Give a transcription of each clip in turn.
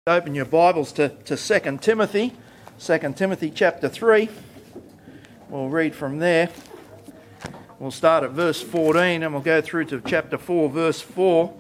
Open your Bibles to 2 Timothy, 2 Timothy chapter 3. We'll read from there. We'll start at verse 14 and we'll go through to chapter 4, verse 4.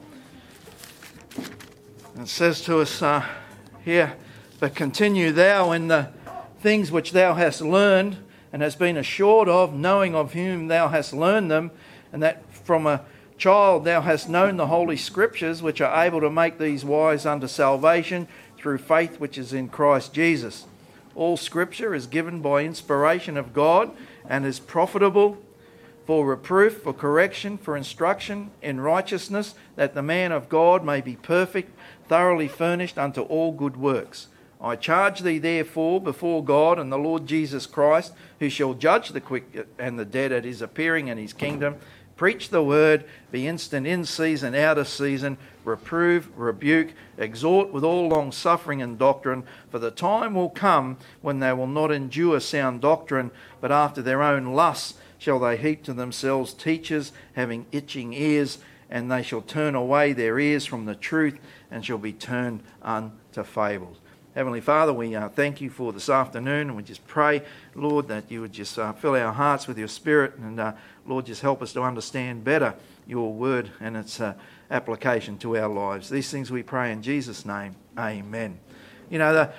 It says to us here, "But continue thou in the things which thou hast learned and hast been assured of, knowing of whom thou hast learned them, and that from a child thou hast known the Holy Scriptures, which are able to make these wise unto salvation through faith which is in Christ Jesus. All Scripture is given by inspiration of God and is profitable for reproof, for correction, for instruction in righteousness, that the man of God may be perfect, thoroughly furnished unto all good works. I charge thee therefore before God and the Lord Jesus Christ, who shall judge the quick and the dead at his appearing in his kingdom, preach the word, be instant in season, out of season, reprove, rebuke, exhort with all long suffering and doctrine, for the time will come when they will not endure sound doctrine, but after their own lusts shall they heap to themselves teachers having itching ears, and they shall turn away their ears from the truth and shall be turned unto fables." Heavenly Father, we thank you for this afternoon, and we just pray, Lord, that you would just fill our hearts with your Spirit, and Lord, just help us to understand better your word and its application to our lives. These things we pray in Jesus' name. Amen. You know,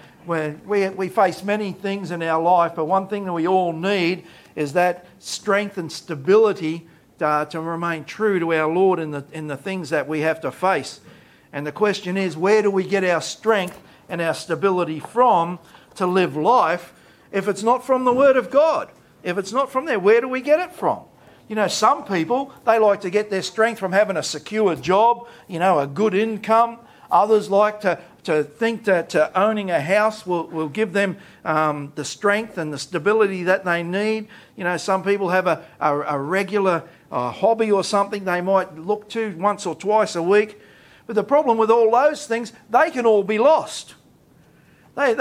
we face many things in our life, but one thing that we all need is that strength and stability to remain true to our Lord in the things that we have to face. And the question is, where do we get our strength and our stability from to live life if it's not from the Word of God? If it's not from there, where do we get it from? You know, some people, they like to get their strength from having a secure job, you know, a good income. Others like to think that owning a house will give them the strength and the stability that they need. You know, some people have a regular hobby or something they might look to once or twice a week. But the problem with all those things, they can all be lost. They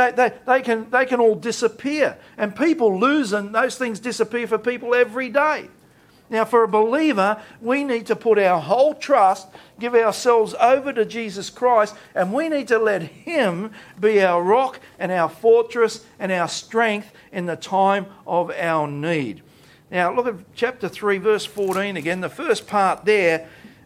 can all disappear. And people lose, and those things disappear for people every day. Now, for a believer, we need to put our whole trust, give ourselves over to Jesus Christ, and we need to let Him be our rock and our fortress and our strength in the time of our need. Now, look at chapter 3, verse 14 again. The first part there,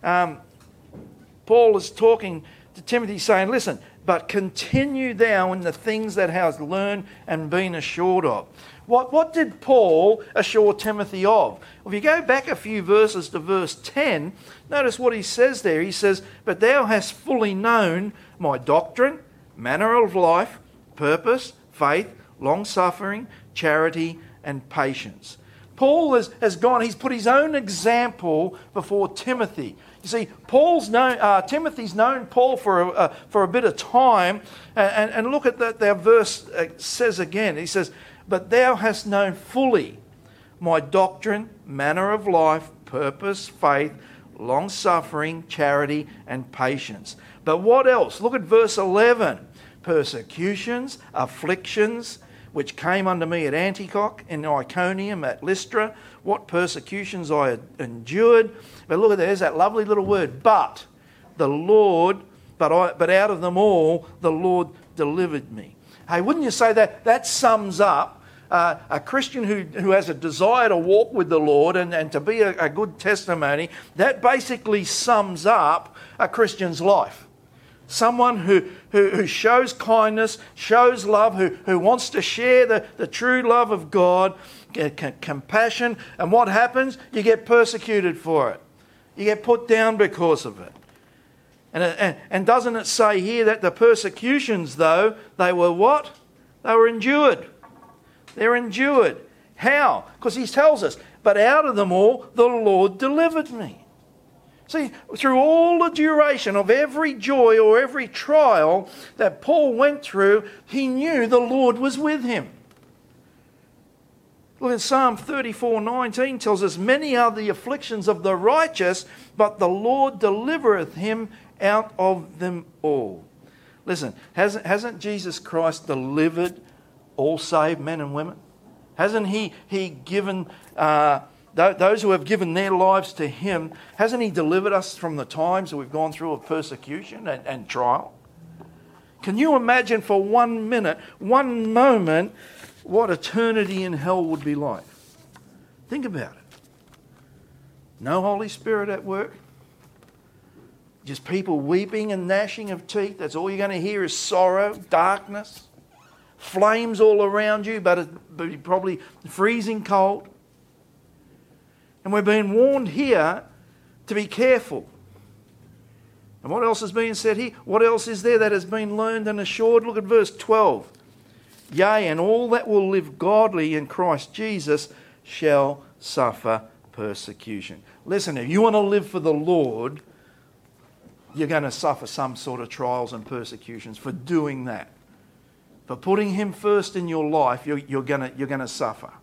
Paul is talking to Timothy saying, listen, but continue thou in the things that hast learned and been assured of. What did Paul assure Timothy of? If you go back a few verses to verse 10, notice what he says there. He says, but thou hast fully known my doctrine, manner of life, purpose, faith, long-suffering, charity, and patience. Paul has gone, he's put his own example before Timothy. You see, Timothy's known Paul for a bit of time, and look at that verse says again. He says, but thou hast known fully my doctrine, manner of life, purpose, faith, long-suffering, charity, and patience. But what else? Look at verse 11. Persecutions, afflictions, which came unto me at Antioch, in Iconium, at Lystra, what persecutions I had endured. But look at there's that lovely little word, but the Lord, but out of them all, the Lord delivered me. Hey, wouldn't you say that sums up a Christian who has a desire to walk with the Lord and to be a good testimony? That basically sums up a Christian's life. Someone who shows kindness, shows love, who wants to share the true love of God, compassion, and what happens? You get persecuted for it. You get put down because of it. And doesn't it say here that the persecutions, though, they were what? They were endured. They're endured. How? Because he tells us, but out of them all, the Lord delivered me. See, through all the duration of every joy or every trial that Paul went through, he knew the Lord was with him. Look at Psalm 34:19 tells us, many are the afflictions of the righteous, but the Lord delivereth him out of them all. Listen, hasn't Jesus Christ delivered all saved men and women? Hasn't he given those who have given their lives to Him, hasn't He delivered us from the times that we've gone through of persecution and trial? Can you imagine for 1 minute, 1 moment, what eternity in hell would be like? Think about it. No Holy Spirit at work. Just people weeping and gnashing of teeth. That's all you're going to hear is sorrow, darkness, flames all around you, but it's probably freezing cold. And we're being warned here to be careful. And what else is being said here? What else is there that has been learned and assured? Look at verse 12. Yea, and all that will live godly in Christ Jesus shall suffer persecution. Listen, if you want to live for the Lord, you're going to suffer some sort of trials and persecutions for doing that. For putting Him first in your life, you're going to suffer.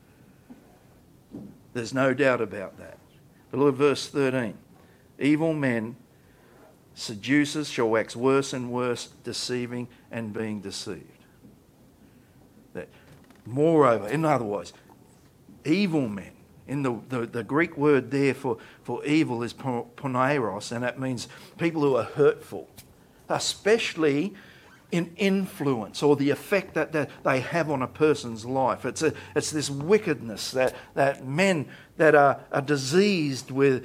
There's no doubt about that. But look at verse 13. Evil men, seducers, shall wax worse and worse, deceiving and being deceived. That, moreover, in other words, evil men, in the Greek word there for evil is poneros, and that means people who are hurtful, especially in influence or the effect that they have on a person's life. It's this wickedness that men that are diseased with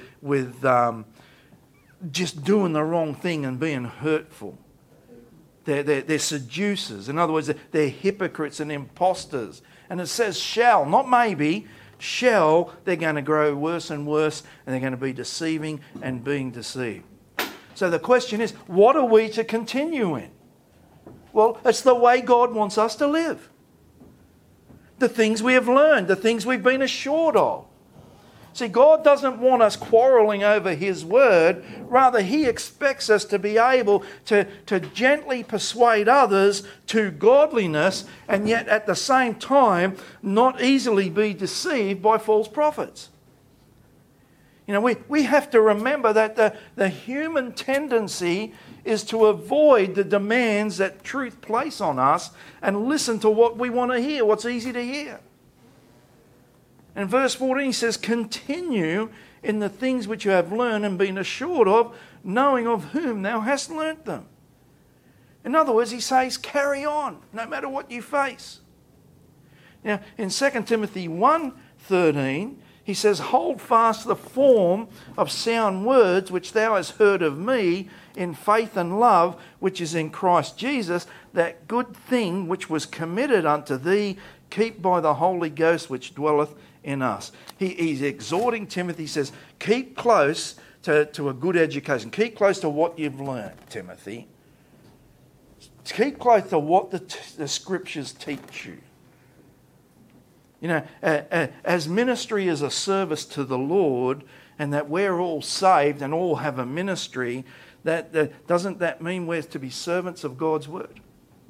just doing the wrong thing and being hurtful. They're seducers. In other words, they're hypocrites and imposters. And it says shall, not maybe, shall. They're going to grow worse and worse, and they're going to be deceiving and being deceived. So the question is, what are we to continue in? Well, it's the way God wants us to live. The things we have learned, the things we've been assured of. See, God doesn't want us quarrelling over His word. Rather, He expects us to be able to gently persuade others to godliness, and yet at the same time not easily be deceived by false prophets. You know, we have to remember that the human tendency is to avoid the demands that truth place on us and listen to what we want to hear, what's easy to hear. And verse 14 says, continue in the things which you have learned and been assured of, knowing of whom thou hast learnt them. In other words, he says, carry on, no matter what you face. Now, in 2 Timothy 1:13, he says, hold fast the form of sound words which thou hast heard of me in faith and love, which is in Christ Jesus, that good thing which was committed unto thee, keep by the Holy Ghost which dwelleth in us. He's exhorting Timothy. He says, keep close to a good education. Keep close to what you've learned, Timothy. Keep close to what the Scriptures teach you. You know, as ministry is a service to the Lord, and that we're all saved and all have a ministry, doesn't that mean we're to be servants of God's word?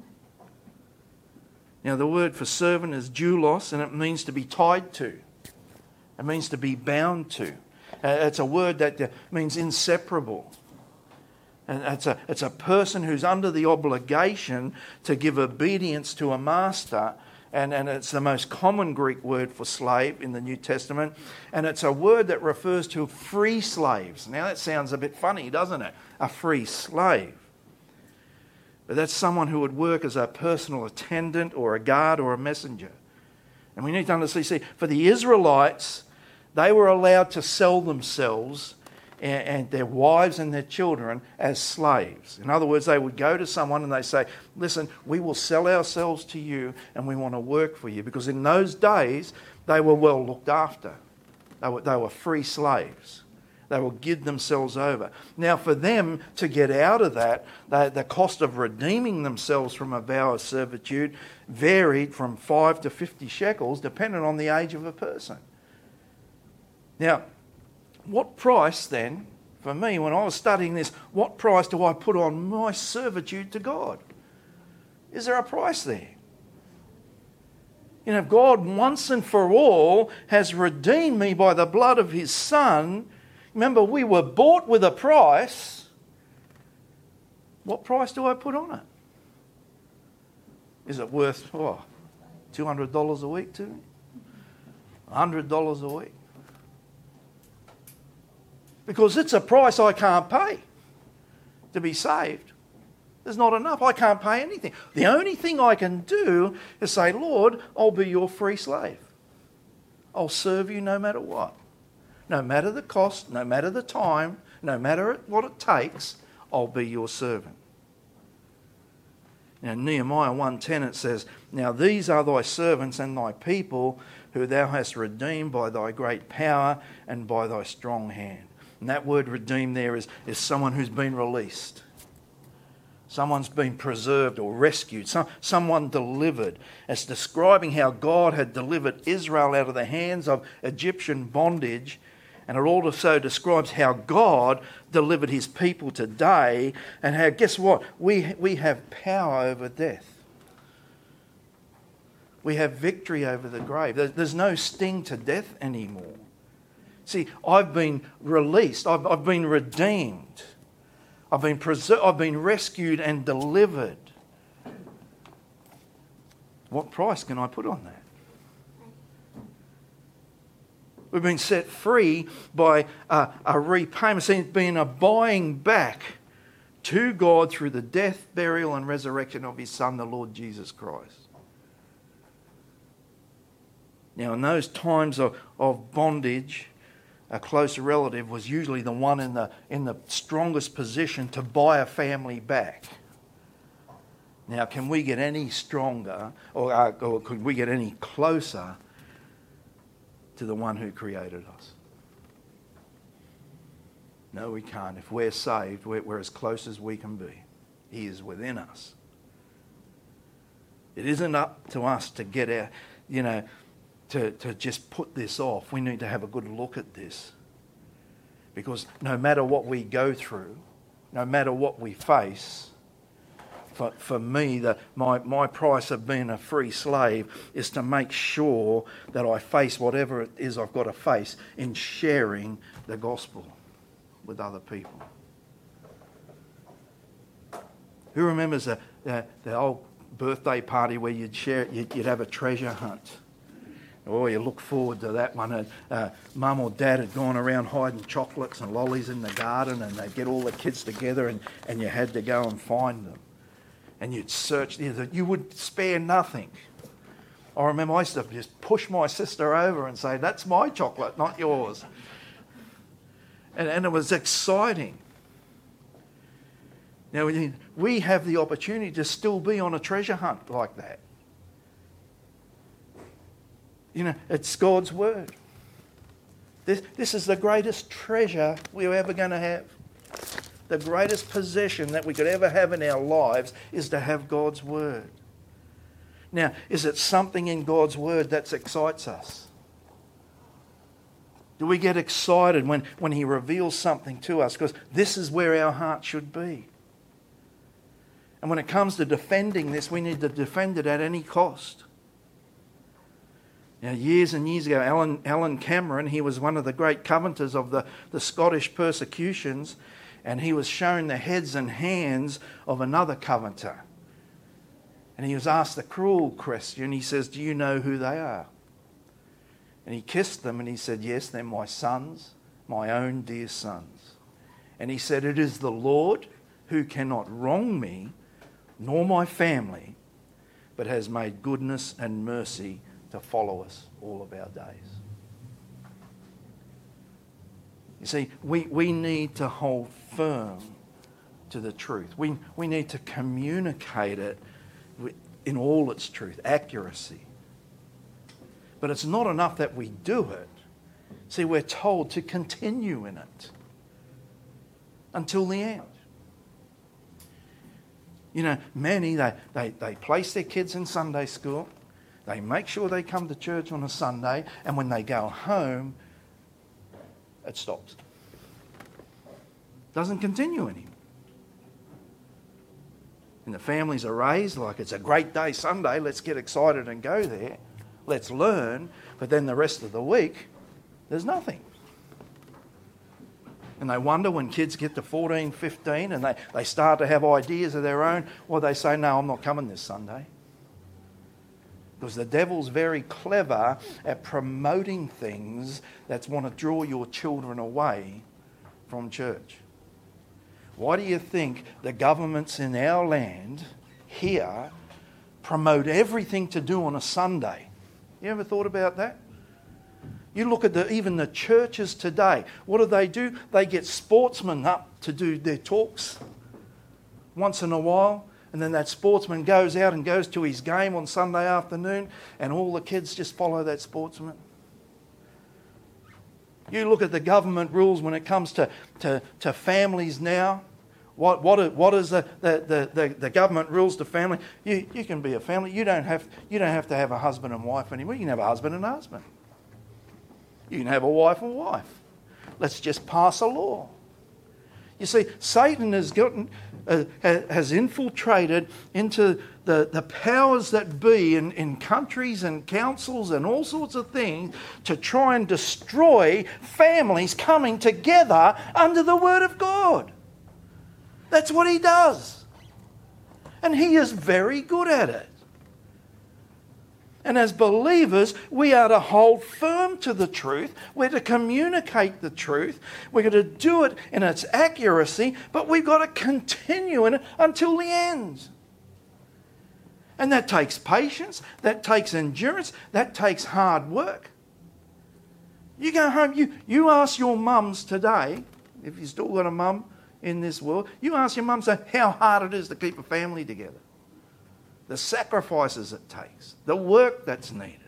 Now, the word for servant is doulos, and it means to be tied to. It means to be bound to. It's a word that means inseparable. And it's a person who's under the obligation to give obedience to a master. And it's the most common Greek word for slave in the New Testament. And it's a word that refers to free slaves. Now, that sounds a bit funny, doesn't it? A free slave. But that's someone who would work as a personal attendant or a guard or a messenger. And we need to understand, see, for the Israelites, they were allowed to sell themselves and their wives and their children as slaves. In other words, they would go to someone and they say, listen, we will sell ourselves to you and we want to work for you. Because in those days, they were well looked after. They were free slaves. They will give themselves over. Now, for them to get out of that, the cost of redeeming themselves from a vow of servitude varied from 5 to 50 shekels, depending on the age of a person. Now, what price then, for me, when I was studying this, what price do I put on my servitude to God? Is there a price there? You know, God once and for all has redeemed me by the blood of His Son. Remember, we were bought with a price. What price do I put on it? Is it worth $200 a week to me? $100 a week? Because it's a price I can't pay to be saved. There's not enough. I can't pay anything. The only thing I can do is say, Lord, I'll be your free slave. I'll serve you no matter what. No matter the cost, no matter the time, no matter what it takes, I'll be your servant. Now, Nehemiah 1:10 it says, Now these are thy servants and thy people who thou hast redeemed by thy great power and by thy strong hand. And that word redeemed there is someone who's been released. Someone's been preserved or rescued. Someone delivered. It's describing how God had delivered Israel out of the hands of Egyptian bondage. And it also describes how God delivered his people today, and how, guess what? We have power over death. We have victory over the grave. There's no sting to death anymore. See, I've been released. I've been redeemed. I've been preserved. I've been rescued and delivered. What price can I put on that? We've been set free by a repayment. It's been a buying back to God through the death, burial and resurrection of his Son, the Lord Jesus Christ. Now, in those times of bondage, a closer relative was usually the one in the strongest position to buy a family back. Now, can we get any stronger, or could we get any closer to the one who created us? No, we can't. If we're saved, we're as close as we can be. He is within us. It isn't up to us to get our, to just put this off. We need to have a good look at this. Because no matter what we go through, no matter what we face, for me, my price of being a free slave is to make sure that I face whatever it is I've got to face in sharing the gospel with other people. Who remembers the old birthday party where you'd have a treasure hunt? Oh, you look forward to that one. Mum or Dad had gone around hiding chocolates and lollies in the garden, and they'd get all the kids together, and you had to go and find them. And you'd search, you would spare nothing. I remember I used to just push my sister over and say, that's my chocolate, not yours. And it was exciting. Now, we have the opportunity to still be on a treasure hunt like that. It's God's word. This is the greatest treasure we're ever going to have. The greatest possession that we could ever have in our lives is to have God's word. Now, is it something in God's word that excites us? Do we get excited when he reveals something to us? Because this is where our heart should be. And when it comes to defending this, we need to defend it at any cost. Now, years and years ago, Alan Cameron, he was one of the great covenanters of the Scottish persecutions, and he was shown the heads and hands of another covenanter. And he was asked the cruel question. He says, do you know who they are? And he kissed them and he said, yes, they're my sons, my own dear sons. And he said, it is the Lord who cannot wrong me, nor my family, but has made goodness and mercy to follow us all of our days. You see, we need to hold firm to the truth. We need to communicate it in all its truth, accuracy. But it's not enough that we do it. See, we're told to continue in it until the end. Many, they place their kids in Sunday school. They make sure they come to church on a Sunday, and when they go home, it stops. Doesn't continue anymore. And the families are raised like it's a great day Sunday, let's get excited and go there. Let's learn. But then the rest of the week, there's nothing. And they wonder when kids get to 14, 15 and they start to have ideas of their own, well, they say, no, I'm not coming this Sunday. Because the devil's very clever at promoting things that want to draw your children away from church. Why do you think the governments in our land here promote everything to do on a Sunday? You ever thought about that? You look at even the churches today. What do? They get sportsmen up to do their talks once in a while. And then that sportsman goes out and goes to his game on Sunday afternoon, and all the kids just follow that sportsman. You look at the government rules when it comes to families now. What is the government rules to family? You can be a family. You don't have to have a husband and wife anymore. You can have a husband and a husband. You can have a wife and wife. Let's just pass a law. You see, Satan has infiltrated into the powers that be in countries and councils and all sorts of things to try and destroy families coming together under the Word of God. That's what he does. And he is very good at it. And as believers, we are to hold firm to the truth. We're to communicate the truth. We're going to do it in its accuracy, but we've got to continue in it until the end. And that takes patience, that takes endurance, that takes hard work. You go home, you ask your mums today, if you've still got a mum in this world, you ask your mum how hard it is to keep a family together. The sacrifices it takes, the work that's needed.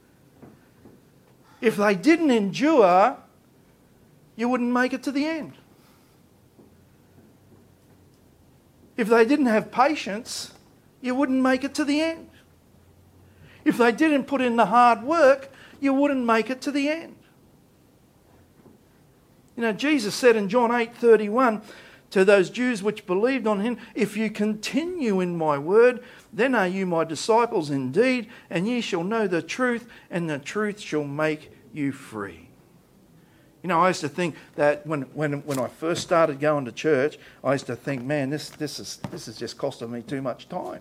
If they didn't endure, you wouldn't make it to the end. If they didn't have patience, you wouldn't make it to the end. If they didn't put in the hard work, you wouldn't make it to the end. You know, Jesus said in John 8:31 to those Jews which believed on him, if you continue in my word, then are you my disciples indeed, and ye shall know the truth, and the truth shall make you free. You know, I used to think that when I first started going to church, I used to think, man, this is just costing me too much time.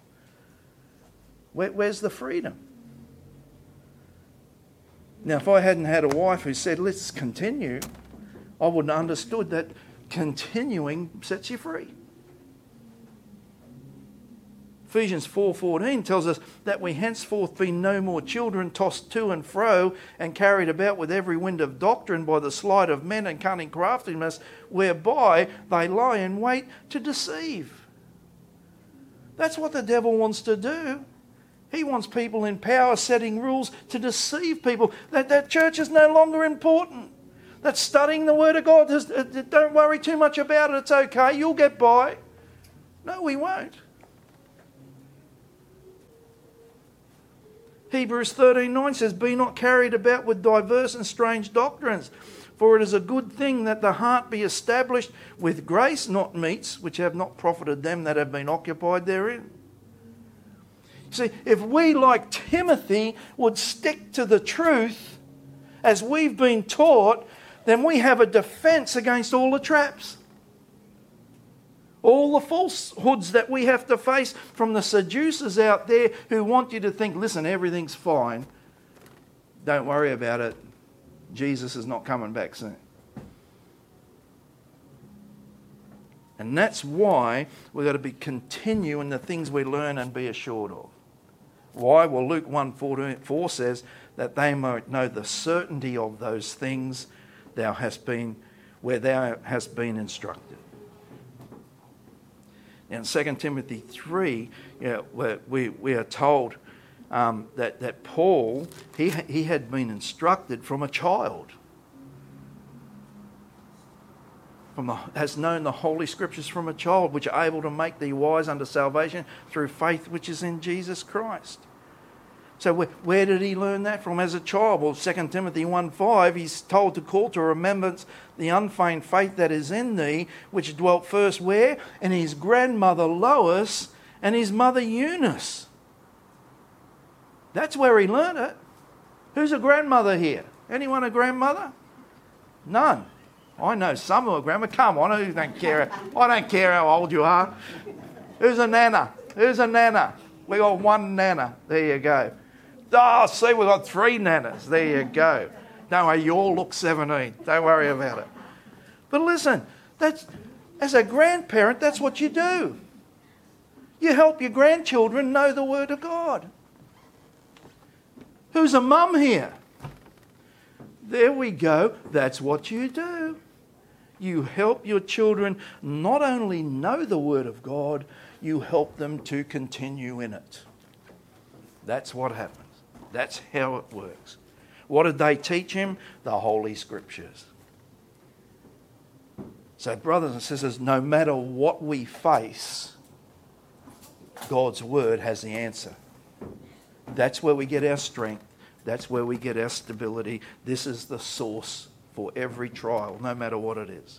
Where's the freedom? Now, if I hadn't had a wife who said, let's continue, I wouldn't have understood that continuing sets you free. Ephesians 4:14 tells us that we henceforth be no more children tossed to and fro and carried about with every wind of doctrine by the sleight of men and cunning craftiness, whereby they lie in wait to deceive. That's what the devil wants to do. He wants people in power setting rules to deceive people. That church is no longer important. That studying the Word of God, don't worry too much about it. It's okay. You'll get by. No, we won't. Hebrews 13:9 says, be not carried about with diverse and strange doctrines, for it is a good thing that the heart be established with grace, not meats, which have not profited them that have been occupied therein. See, if we, like Timothy, would stick to the truth as we've been taught, then we have a defence against all the traps. All the falsehoods that we have to face from the seducers out there who want you to think, listen, everything's fine. Don't worry about it. Jesus is not coming back soon. And that's why we've got to continue in the things we learn and be assured of. Why? Well, Luke 1:4 says that they might know the certainty of those things where thou hast been instructed. In 2 Timothy 3, we are told that Paul, he had been instructed from a child. Has known the Holy Scriptures from a child, which are able to make thee wise unto salvation through faith which is in Jesus Christ. So where did he learn that from as a child? Well, 2 Timothy 1:5, he's told to call to remembrance the unfeigned faith that is in thee, which dwelt first where? In his grandmother Lois and his mother Eunice. That's where he learned it. Who's a grandmother here? Anyone a grandmother? None. I know some of a grandma. Come on, I don't care how old you are. Who's a nana? Who's a nana? We got one nana. There you go. Oh, see, we've got 3 nanas. There you go. Don't worry, you all look 17. Don't worry about it. But listen, As a grandparent, that's what you do. You help your grandchildren know the Word of God. Who's a mum here? There we go. That's what you do. You help your children not only know the Word of God, you help them to continue in it. That's what happens. That's how it works. What did they teach him? The Holy Scriptures. So, brothers and sisters, no matter what we face, God's Word has the answer. That's where we get our strength. That's where we get our stability. This is the source for every trial, no matter what it is.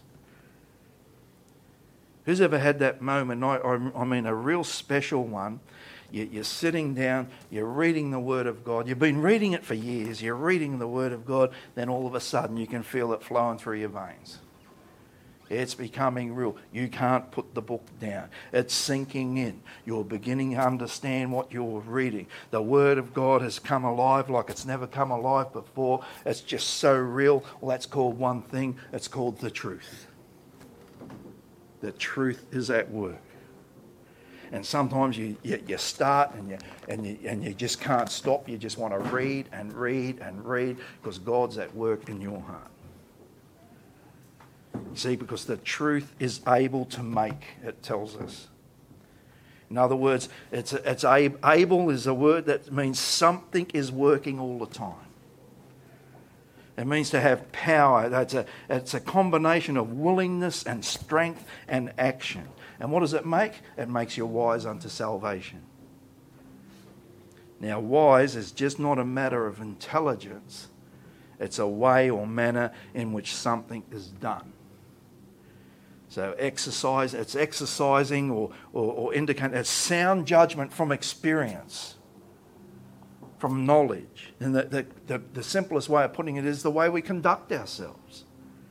Who's ever had that moment? I mean, a real special one. You're sitting down, you're reading the Word of God. You've been reading it for years. You're reading the Word of God. Then all of a sudden you can feel it flowing through your veins. It's becoming real. You can't put the book down. It's sinking in. You're beginning to understand what you're reading. The Word of God has come alive like it's never come alive before. It's just so real. Well, that's called one thing. It's called the truth. The truth is at work. And sometimes you start and you just can't stop. You just want to read and read and read because God's at work in your heart. You see, because the truth is able to make, it tells us. In other words, able is a word that means something is working all the time. It means to have power. It's a combination of willingness and strength and action. And what does it make? It makes you wise unto salvation. Now, wise is just not a matter of intelligence. It's a way or manner in which something is done. So it's exercising or indicating a sound judgment from experience, from knowledge. And the simplest way of putting it is the way we conduct ourselves.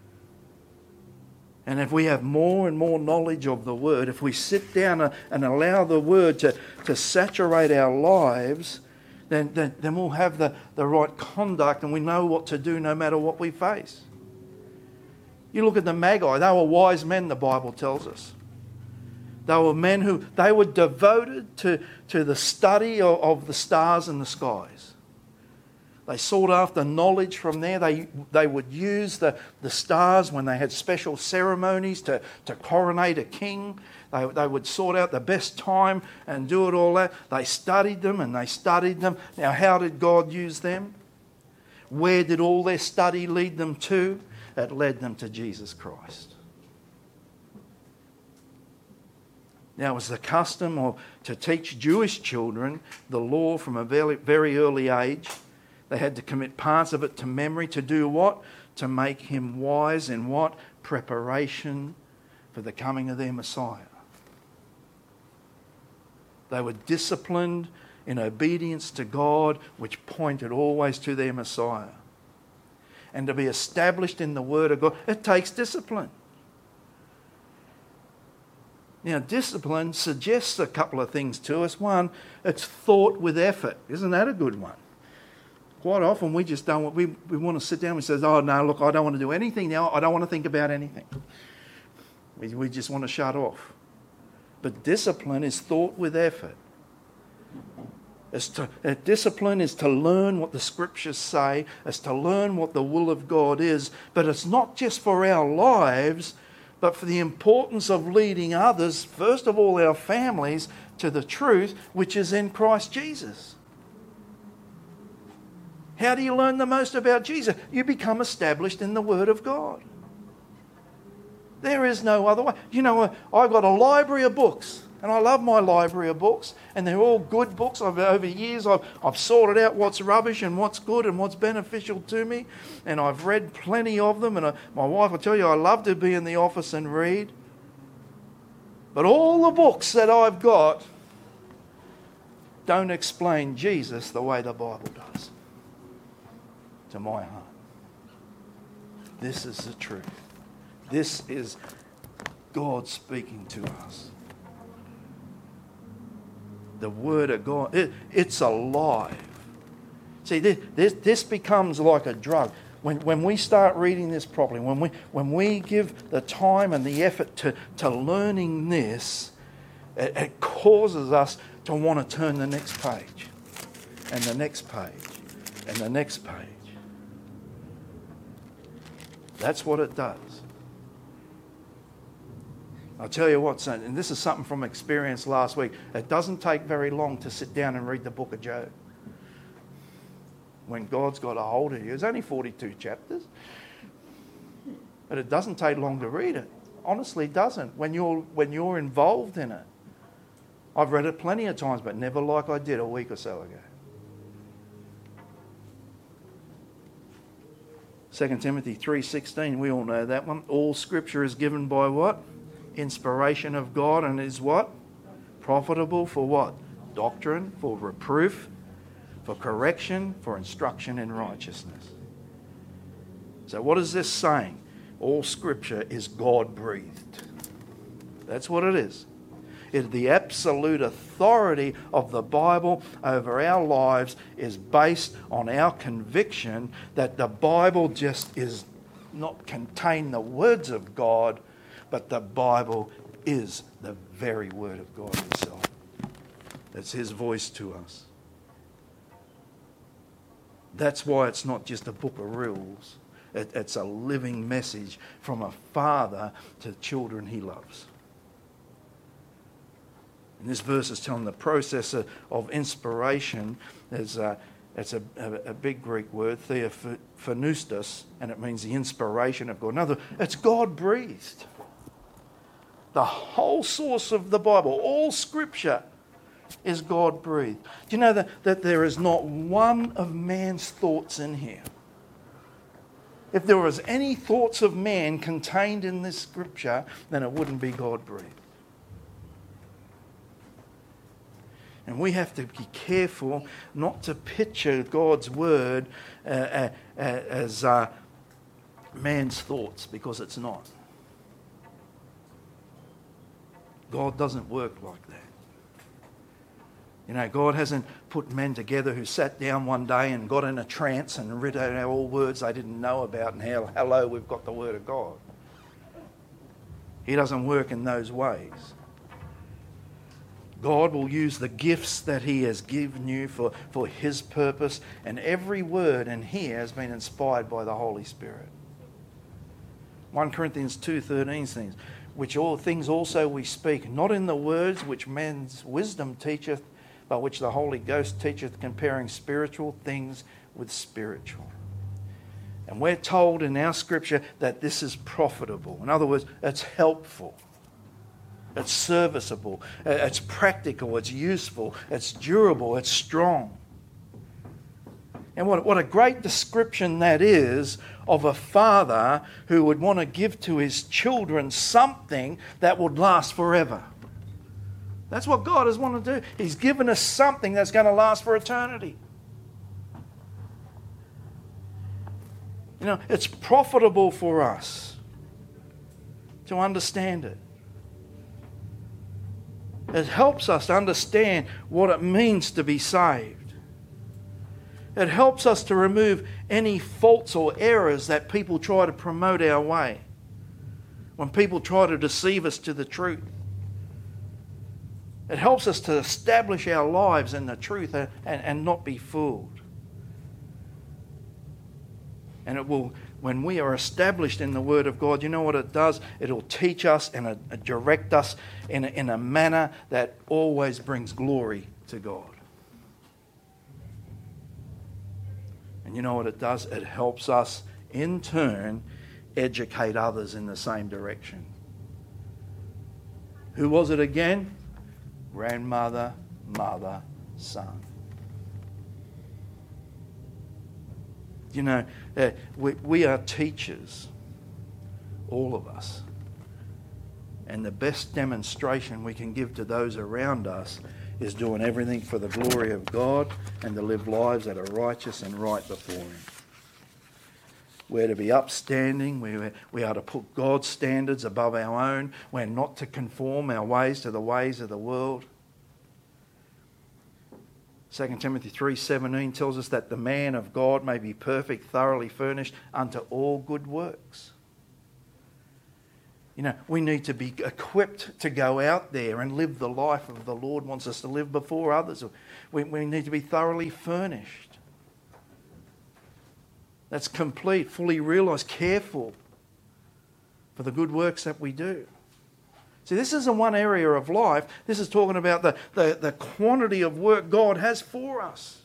And if we have more and more knowledge of the Word, if we sit down and allow the Word to saturate our lives, then we'll have the right conduct and we know what to do no matter what we face. You look at the Magi, they were wise men, the Bible tells us. They were men they were devoted to the study of the stars and the skies. They sought after knowledge from there. They would use the stars when they had special ceremonies to coronate a king. They would sort out the best time and do it all that. They studied them and they studied them. Now, how did God use them? Where did all their study lead them to? It led them to Jesus Christ. Now, it was the custom to teach Jewish children the law from a very, very early age. They had to commit parts of it to memory to do what? To make him wise in what? Preparation for the coming of their Messiah. They were disciplined in obedience to God, which pointed always to their Messiah. And to be established in the Word of God, it takes discipline. Now, discipline suggests a couple of things to us. One, it's thought with effort. Isn't that a good one? Quite often we just don't, we want to sit down and say, oh no, look, I don't want to do anything now. I don't want to think about anything. We just want to shut off. But discipline is thought with effort. Discipline is to learn what the Scriptures say. It's to learn what the will of God is. But it's not just for our lives, but for the importance of leading others, first of all our families, to the truth which is in Christ Jesus. How do you learn the most about Jesus? You become established in the Word of God. There is no other way. You know, I've got a library of books, and I love my library of books, and they're all good books. Over years, I've sorted out what's rubbish and what's good and what's beneficial to me, and I've read plenty of them. And my wife will tell you I love to be in the office and read. But all the books that I've got don't explain Jesus the way the Bible does to my heart. This is the truth. This is God speaking to us. The Word of God, it's alive. See, this becomes like a drug. When we start reading this properly, when we give the time and the effort to learning this, it causes us to want to turn the next page, and the next page, and the next page. That's what it does. I'll tell you what, son, and this is something from experience last week. It doesn't take very long to sit down and read the book of Job. When God's got a hold of you. It's only 42 chapters. But it doesn't take long to read it. Honestly, it doesn't. When you're involved in it. I've read it plenty of times, but never like I did a week or so ago. 2 Timothy 3:16, we all know that one. All scripture is given by what? Inspiration of God, and is what? Profitable for what? Doctrine, for reproof, for correction, for instruction in righteousness. So what is this saying? All scripture is God-breathed. That's what it is. The absolute authority of the Bible over our lives is based on our conviction that the Bible just is not contain the words of God, but the Bible is the very word of God himself. It's his voice to us. That's why it's not just a book of rules. It's a living message from a father to children he loves. And this verse is telling the process of inspiration. It's a big Greek word, theopneustos, and it means the inspiration of God. In other words, it's God-breathed. The whole source of the Bible, all scripture, is God-breathed. Do you know that there is not one of man's thoughts in here? If there was any thoughts of man contained in this scripture, then it wouldn't be God-breathed. And we have to be careful not to picture God's word as man's thoughts, because it's not. God doesn't work like that. You know, God hasn't put men together who sat down one day and got in a trance and read out all words they didn't know about, and hello, we've got the word of God. He doesn't work in those ways. God will use the gifts that he has given you for his purpose, and every word in here has been inspired by the Holy Spirit. 1 Corinthians 2:13 says, which all things also we speak, not in the words which man's wisdom teacheth, but which the Holy Ghost teacheth, comparing spiritual things with spiritual. And we're told in our scripture that this is profitable. In other words, it's helpful. It's serviceable. It's practical. It's useful. It's durable. It's strong. And what a great description that is of a father who would want to give to his children something that would last forever. That's what God has wanted to do. He's given us something that's going to last for eternity. You know, it's profitable for us to understand it. It helps us to understand what it means to be saved. It helps us to remove any faults or errors that people try to promote our way. When people try to deceive us to the truth. It helps us to establish our lives in the truth and not be fooled. And it will, when we are established in the Word of God, you know what it does? It'll teach us and direct us in a manner that always brings glory to God. And you know what it does? It helps us, in turn, educate others in the same direction. Who was it again? Grandmother, mother, son. You know, we are teachers, all of us. And the best demonstration we can give to those around us is doing everything for the glory of God and to live lives that are righteous and right before Him. We're to be upstanding. We are to put God's standards above our own. We're not to conform our ways to the ways of the world. 2 Timothy 3:17 tells us that the man of God may be perfect, thoroughly furnished unto all good works. You know, we need to be equipped to go out there and live the life of the Lord wants us to live before others. We need to be thoroughly furnished. That's complete, fully realised, careful for the good works that we do. See, this isn't one area of life. This is talking about the quantity of work God has for us.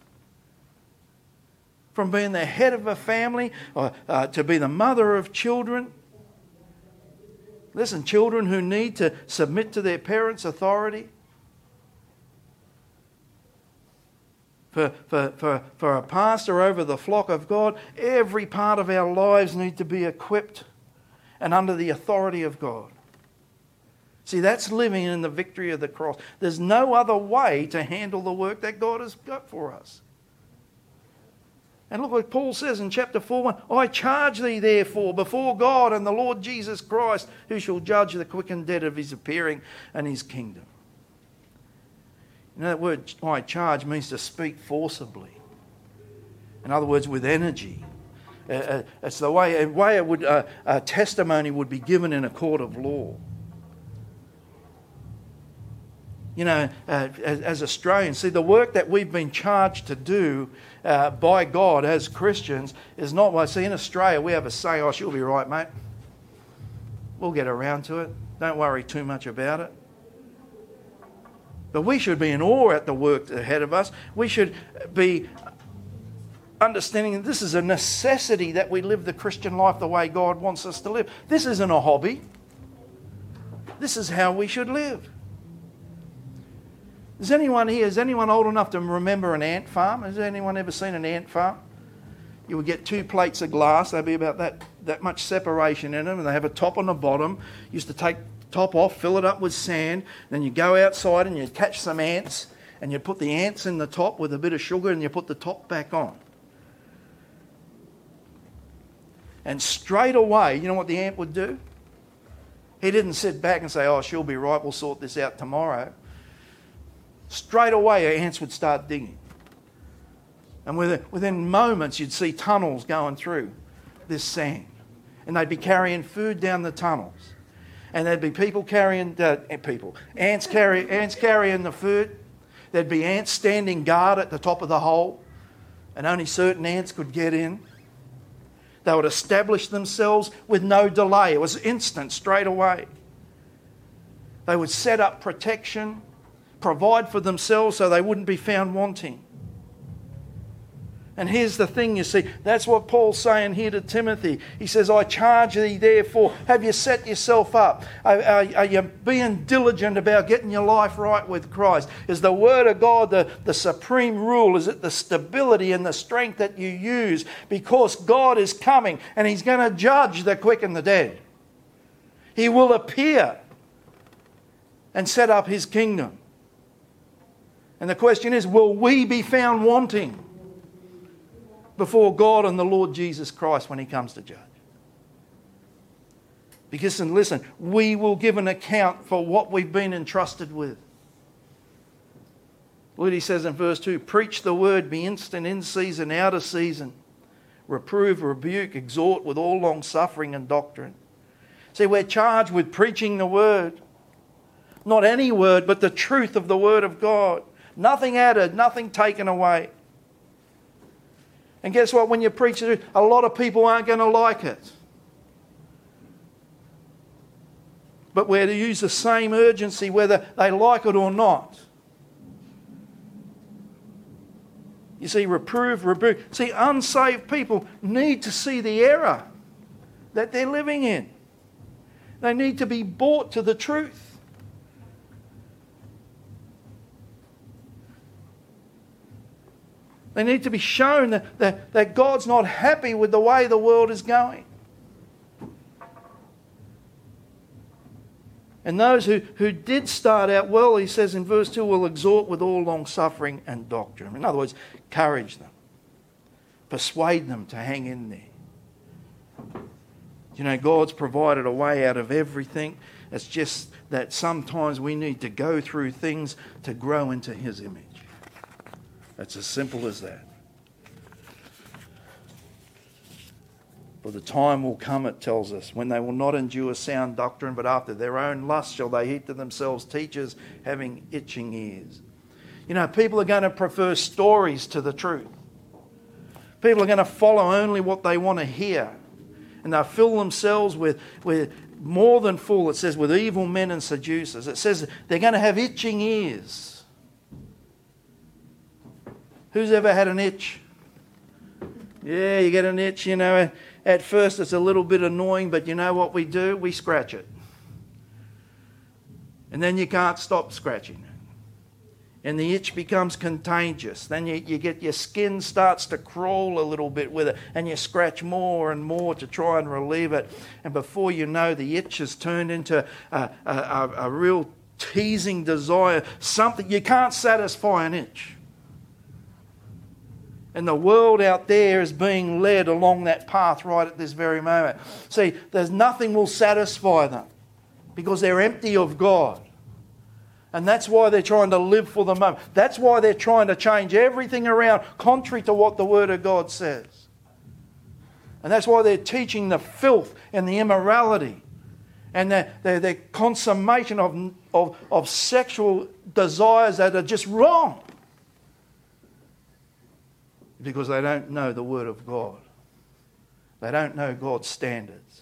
From being the head of a family to be the mother of children. Listen, children who need to submit to their parents' authority. For a pastor over the flock of God, every part of our lives need to be equipped and under the authority of God. See, that's living in the victory of the cross. There's no other way to handle the work that God has got for us. And look what Paul says in chapter 4:1, I charge thee therefore before God and the Lord Jesus Christ, who shall judge the quick and dead of his appearing and his kingdom. You know, that word I charge means to speak forcibly. In other words, with energy. It's the way a testimony would be given in a court of law. You know, as Australians, see, the work that we've been charged to do by God as Christians is not by, see, in Australia we have a saying, oh, she'll be right, mate. We'll get around to it. Don't worry too much about it. But we should be in awe at the work ahead of us. We should be understanding that this is a necessity that we live the Christian life the way God wants us to live. This isn't a hobby. This is how we should live. Is anyone old enough to remember an ant farm? Has anyone ever seen an ant farm? You would get 2 plates of glass. There'd be about that much separation in them, and they have a top and a bottom. You used to take the top off, fill it up with sand, then you go outside and you'd catch some ants, and you'd put the ants in the top with a bit of sugar, and you put the top back on. And straight away, you know what the ant would do? He didn't sit back and say, oh, she'll be right, we'll sort this out tomorrow. Straight away, ants would start digging. And within moments, you'd see tunnels going through this sand. And they'd be carrying food down the tunnels. And there'd be people carrying, ants carrying the food. There'd be ants standing guard at the top of the hole. And only certain ants could get in. They would establish themselves with no delay. It was instant, straight away. They would set up protection, provide for themselves so they wouldn't be found wanting. And here's the thing, you see, that's what Paul's saying here to Timothy. He says, I charge thee therefore, have you set yourself up? Are you being diligent about getting your life right with Christ? Is the Word of God the supreme rule? Is it the stability and the strength that you use? Because God is coming and He's going to judge the quick and the dead. He will appear and set up His kingdom. And the question is, will we be found wanting before God and the Lord Jesus Christ when He comes to judge? Because, and listen, we will give an account for what we've been entrusted with. Look what he says in verse 2, preach the word, be instant in season, out of season. Reprove, rebuke, exhort with all long suffering and doctrine. See, we're charged with preaching the word. Not any word, but the truth of the word of God. Nothing added, nothing taken away. And guess what? When you preach it, a lot of people aren't going to like it. But we're to use the same urgency whether they like it or not. You see, reprove, rebuke. See, unsaved people need to see the error that they're living in. They need to be brought to the truth. They need to be shown that God's not happy with the way the world is going. And those who did start out well, he says in verse 2, will exhort with all long suffering and doctrine. In other words, encourage them. Persuade them to hang in there. You know, God's provided a way out of everything. It's just that sometimes we need to go through things to grow into His image. It's as simple as that. For the time will come, it tells us, when they will not endure sound doctrine, but after their own lust shall they heap to themselves teachers having itching ears. You know, people are going to prefer stories to the truth. People are going to follow only what they want to hear. And they'll fill themselves with more than full, it says, with evil men and seducers. It says they're going to have itching ears. Who's ever had an itch? Yeah, you get an itch, you know. At first it's a little bit annoying, but you know what we do? We scratch it. And then you can't stop scratching it. And the itch becomes contagious. Then you get your skin starts to crawl a little bit with it, and you scratch more and more to try and relieve it. And before you know, the itch has turned into a real teasing desire. Something you can't satisfy an itch. And the world out there is being led along that path right at this very moment. See, there's nothing will satisfy them because they're empty of God. And that's why they're trying to live for the moment. That's why they're trying to change everything around contrary to what the Word of God says. And that's why they're teaching the filth and the immorality and the consummation of sexual desires that are just wrong. Because they don't know the Word of God. They don't know God's standards.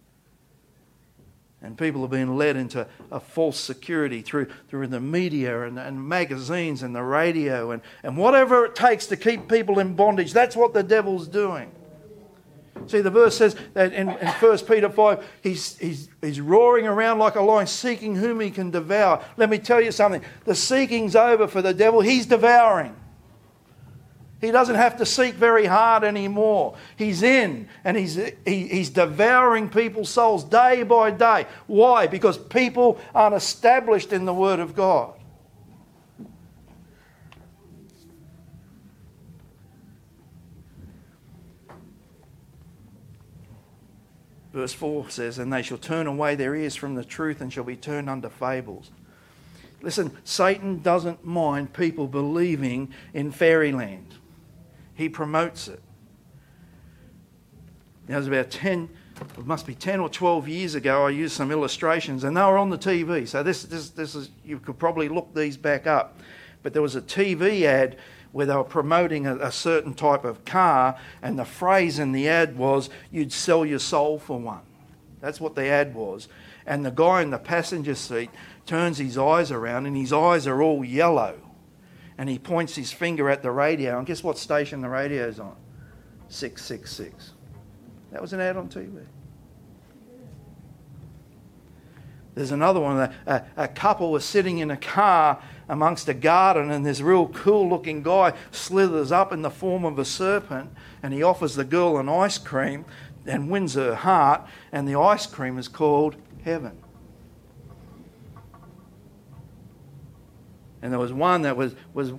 And people are being led into a false security through the media and magazines and the radio and whatever it takes to keep people in bondage. That's what the devil's doing. See, the verse says that in 1 Peter 5, he's roaring around like a lion, seeking whom he can devour. Let me tell you something. The seeking's over for the devil. He's devouring. He doesn't have to seek very hard anymore. He's in and he's devouring people's souls day by day. Why? Because people aren't established in the Word of God. Verse 4 says, and they shall turn away their ears from the truth and shall be turned unto fables. Listen, Satan doesn't mind people believing in fairyland. He promotes it. Now, it was about 10 or 12 years ago, I used some illustrations, and they were on the TV. So this is, you could probably look these back up. But there was a TV ad where they were promoting a certain type of car, and the phrase in the ad was, you'd sell your soul for one. That's what the ad was. And the guy in the passenger seat turns his eyes around, and his eyes are all yellow. And he points his finger at the radio, and guess what station the radio's on? 666. That was an ad on TV. There's another one. A couple was sitting in a car amongst a garden, and this real cool-looking guy slithers up in the form of a serpent, and he offers the girl an ice cream and wins her heart, and the ice cream is called heaven. And there was one that was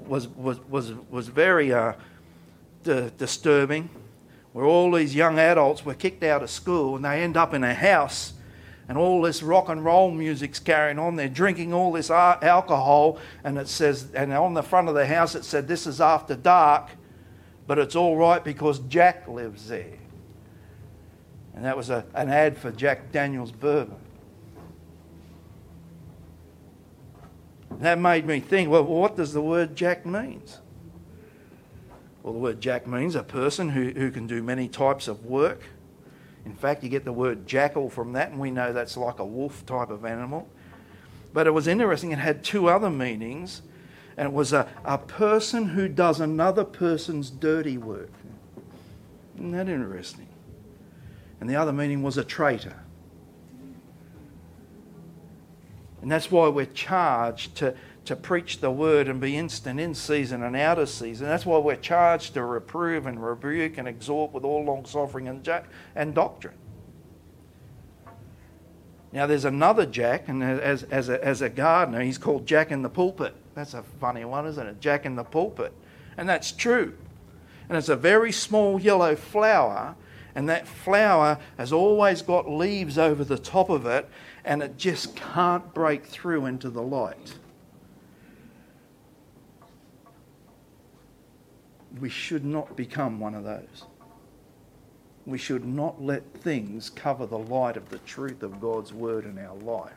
very disturbing, where all these young adults were kicked out of school and they end up in a house, and all this rock and roll music's carrying on. They're drinking all this alcohol, and it says, and on the front of the house it said, "This is after dark, but it's all right because Jack lives there." And that was an ad for Jack Daniel's bourbon. That made me think, well, what does the word Jack means? Well, the word Jack means a person who can do many types of work. In fact, you get the word jackal from that, and we know that's like a wolf type of animal. But it was interesting, it had two other meanings, and it was a person who does another person's dirty work. Isn't that interesting? And the other meaning was a traitor. And that's why we're charged to preach the word and be instant in season and out of season. That's why we're charged to reprove and rebuke and exhort with all long-suffering and doctrine. Now there's another Jack, and as a gardener, he's called Jack in the pulpit. That's a funny one, isn't it? Jack in the pulpit. And that's true. And it's a very small yellow flower, and that flower has always got leaves over the top of it, and it just can't break through into the light. we should not become one of those. We should not let things cover the light of the truth of God's word in our life.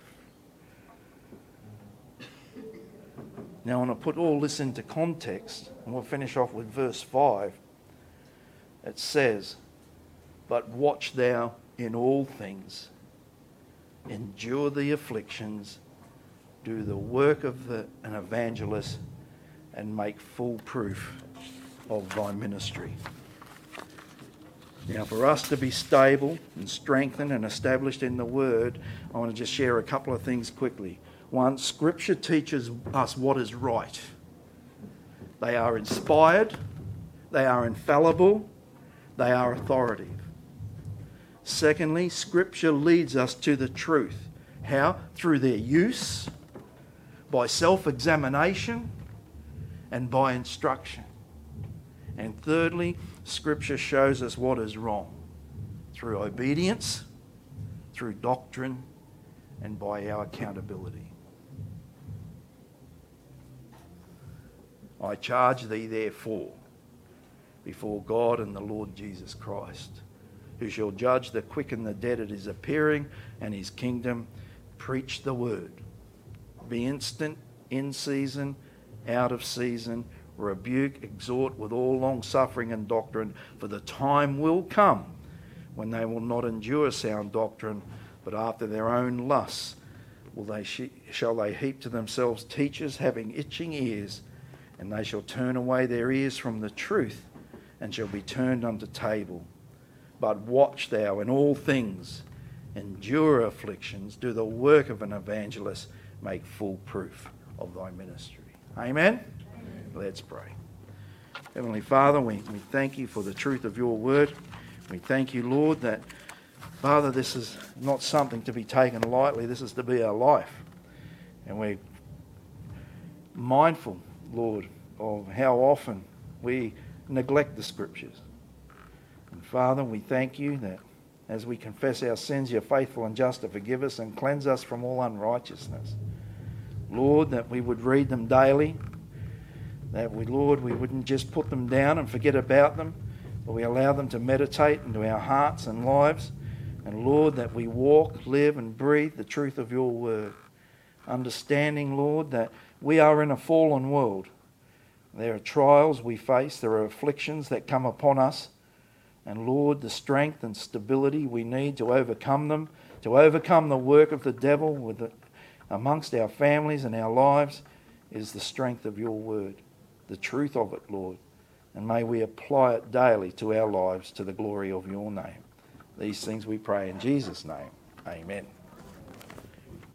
Now, I want to put all this into context, and we'll finish off with verse 5. It says, "But watch thou in all things, endure the afflictions, do the work of an evangelist, and make full proof of thy ministry." Now, for us to be stable and strengthened and established in the Word, I want to just share a couple of things quickly. One, Scripture teaches us what is right. They are inspired, they are infallible, they are authoritative. Secondly, Scripture leads us to the truth. How? Through their use, by self-examination, and by instruction. And thirdly, Scripture shows us what is wrong through obedience, through doctrine, and by our accountability. I charge thee therefore before God and the Lord Jesus Christ, who shall judge the quick and the dead at his appearing and his kingdom, preach the word. Be instant, in season, out of season, rebuke, exhort with all long suffering and doctrine, for the time will come when they will not endure sound doctrine, but after their own lusts shall they heap to themselves teachers having itching ears, and they shall turn away their ears from the truth, and shall be turned unto table. But watch thou in all things, endure afflictions, do the work of an evangelist, make full proof of thy ministry. Amen? Let's pray. Heavenly Father, we thank you for the truth of your word. We thank you, Lord, that, Father, this is not something to be taken lightly. This is to be our life. And we're mindful, Lord, of how often we neglect the Scriptures. And Father, we thank you that as we confess our sins, you're faithful and just to forgive us and cleanse us from all unrighteousness. Lord, that we would read them daily, that we wouldn't just put them down and forget about them, but we allow them to meditate into our hearts and lives. And Lord, that we walk, live and breathe the truth of your word. Understanding, Lord, that we are in a fallen world. There are trials we face, there are afflictions that come upon us. And Lord, the strength and stability we need to overcome them, to overcome the work of the devil amongst our families and our lives, is the strength of your word, the truth of it, Lord. And may we apply it daily to our lives to the glory of your name. These things we pray in Jesus' name. Amen.